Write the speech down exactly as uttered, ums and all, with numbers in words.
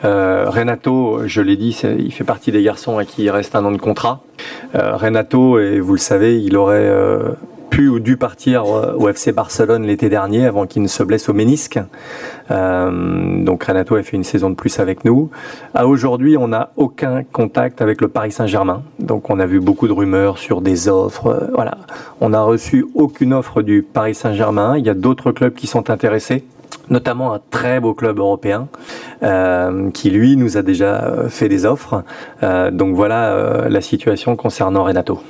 Euh, Renato, je l'ai dit, c'est, il fait partie des garçons à qui il reste un an de contrat. Euh, Renato, et vous le savez, il aurait euh, pu ou dû partir au F C Barcelone l'été dernier avant qu'il ne se blesse au ménisque. Euh, donc Renato a fait une saison de plus avec nous. À aujourd'hui, on n'a aucun contact avec le Paris Saint-Germain. Donc on a vu beaucoup de rumeurs sur des offres. Euh, voilà, on n'a reçu aucune offre du Paris Saint-Germain. Il y a d'autres clubs qui sont intéressés, notamment un très beau club européen euh, qui, lui, nous a déjà fait des offres. Euh, donc voilà euh, la situation concernant Renato.